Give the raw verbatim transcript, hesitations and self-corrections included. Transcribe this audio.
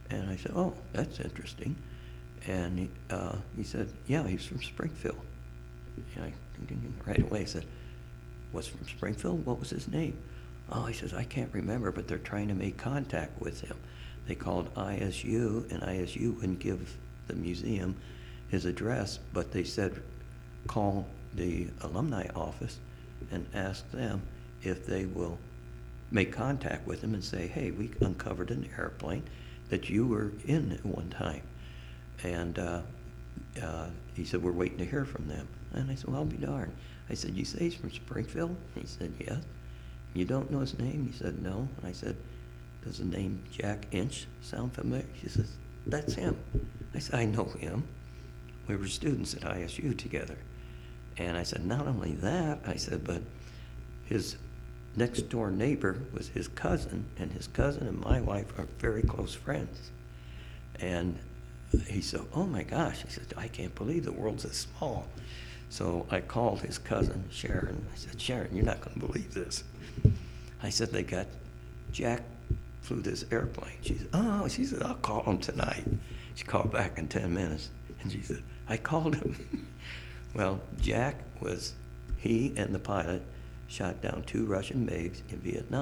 And I said, oh, that's interesting. And he, uh, he said, yeah, he's from Springfield. And I, right away, said, was from Springfield? What was his name? Oh, he says, I can't remember, but they're trying to make contact with him. They called I S U, and I S U wouldn't give the museum his address, but they said, call the alumni office and ask them if they will make contact with him and say, hey, we uncovered an airplane that you were in at one time. And uh, uh, he said, we're waiting to hear from them. And I said, well, I'll be darned. I said, you say he's from Springfield? He said, yes. You don't know his name? He said, no. And I said, does the name Jack Inch sound familiar? He says, that's him. I said, I know him. We were students at I S U together. And I said, not only that, I said, but his next door neighbor was his cousin, and his cousin and my wife are very close friends. And he said, oh my gosh, he said, I can't believe the world's this small. So I called his cousin, Sharon. I said, Sharon, you're not going to believe this. I said, they got, Jack flew this airplane. She said, oh, she said, I'll call him tonight. She called back in ten minutes, and she said, I called him. Well, Jack was, he and the pilot shot down two Russian MiGs in Vietnam.